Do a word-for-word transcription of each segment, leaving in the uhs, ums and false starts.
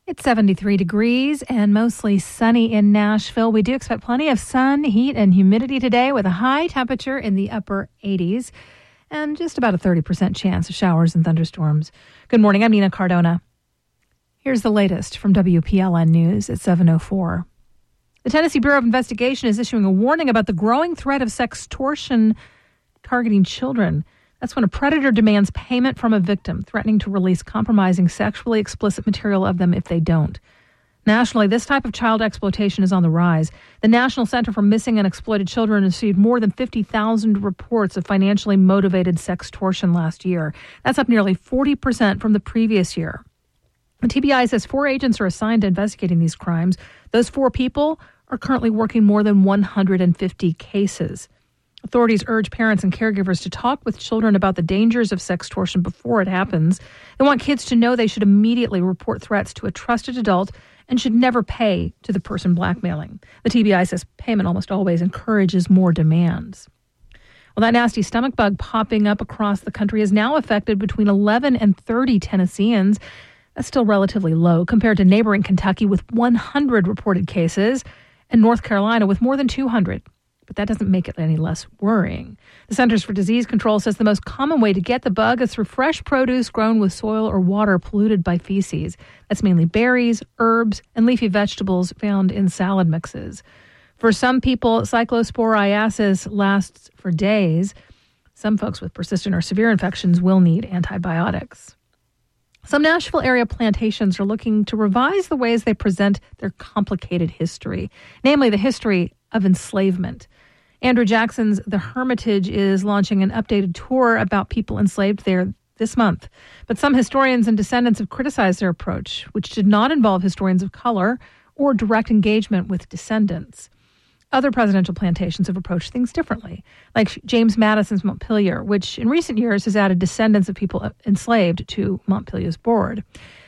It's seventy-three degrees and mostly sunny in Nashville. We do expect plenty of sun, heat, and humidity today with a high temperature in the upper eighties and just about a thirty percent chance of showers and thunderstorms. Good morning. I'm Nina Cardona. Here's the latest from W P L N News at seven oh four. The Tennessee Bureau of Investigation is issuing a warning about the growing threat of sextortion targeting children. That's when a predator demands payment from a victim, threatening to release compromising sexually explicit material of them if they don't. Nationally, this type of child exploitation is on the rise. The National Center for Missing and Exploited Children received more than fifty thousand reports of financially motivated sextortion last year. That's up nearly forty percent from the previous year. The T B I says four agents are assigned to investigating these crimes. Those four people are currently working more than one hundred fifty cases. Authorities urge parents and caregivers to talk with children about the dangers of sextortion before it happens. They want kids to know they should immediately report threats to a trusted adult and should never pay to the person blackmailing. The T B I says payment almost always encourages more demands. Well, that nasty stomach bug popping up across the country has now affected between eleven and thirty Tennesseans. That's still relatively low compared to neighboring Kentucky with one hundred reported cases and North Carolina with more than two hundred. But that doesn't make it any less worrying. The Centers for Disease Control says the most common way to get the bug is through fresh produce grown with soil or water polluted by feces. That's mainly berries, herbs, and leafy vegetables found in salad mixes. For some people, cyclosporiasis lasts for days. Some folks with persistent or severe infections will need antibiotics. Some Nashville area plantations are looking to revise the ways they present their complicated history, namely the history of enslavement. Andrew Jackson's The Hermitage is launching an updated tour about people enslaved there this month. But some historians and descendants have criticized their approach, which did not involve historians of color or direct engagement with descendants. Other presidential plantations have approached things differently, like James Madison's Montpelier, which in recent years has added descendants of people enslaved to Montpelier's board.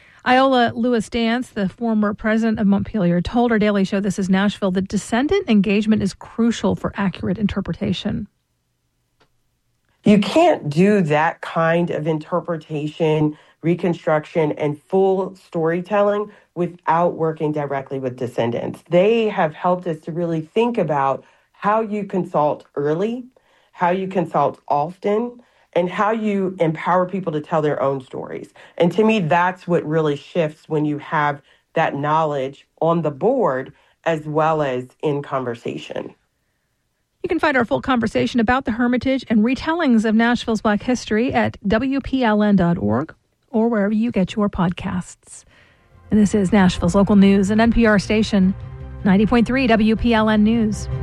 Iola Lewis Dance, the former president of Montpelier, told our Daily Show This Is Nashville that descendant engagement is crucial for accurate interpretation. You can't do that kind of interpretation, reconstruction, and full storytelling without working directly with descendants. They have helped us to really think about how you consult early, how you consult often, and how you empower people to tell their own stories. And to me, that's what really shifts when you have that knowledge on the board as well as in conversation. You can find our full conversation about the Hermitage and retellings of Nashville's Black history at W P L N dot org or wherever you get your podcasts. And this is Nashville's local news, an N P R station, ninety point three W P L N News.